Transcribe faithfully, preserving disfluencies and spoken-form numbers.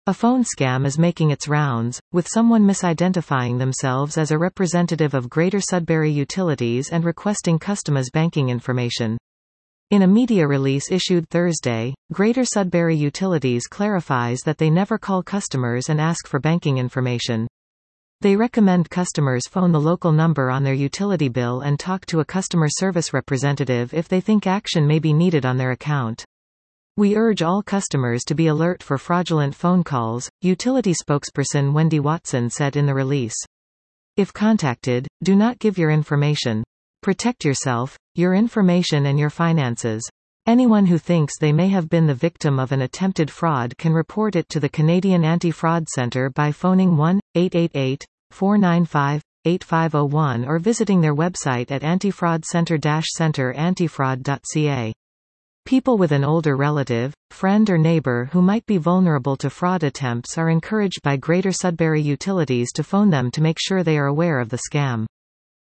A phone scam is making its rounds, with someone misidentifying themselves as a representative of Greater Sudbury Utilities and requesting customers' banking information. In a media release issued Thursday, Greater Sudbury Utilities clarifies that they never call customers and ask for banking information. They recommend customers phone the local number on their utility bill and talk to a customer service representative if they think action may be needed on their account. We urge all customers to be alert for fraudulent phone calls, utility spokesperson Wendy Watson said in the release. If contacted, do not give your information. Protect yourself, your information and your finances. Anyone who thinks they may have been the victim of an attempted fraud can report it to the Canadian Anti-Fraud Centre by phoning one eight eight eight, four nine five, eight five zero one or visiting their website at antifraudcentre dash centre antifraud dot c a. People with an older relative, friend or neighbor who might be vulnerable to fraud attempts are encouraged by Greater Sudbury Utilities to phone them to make sure they are aware of the scam.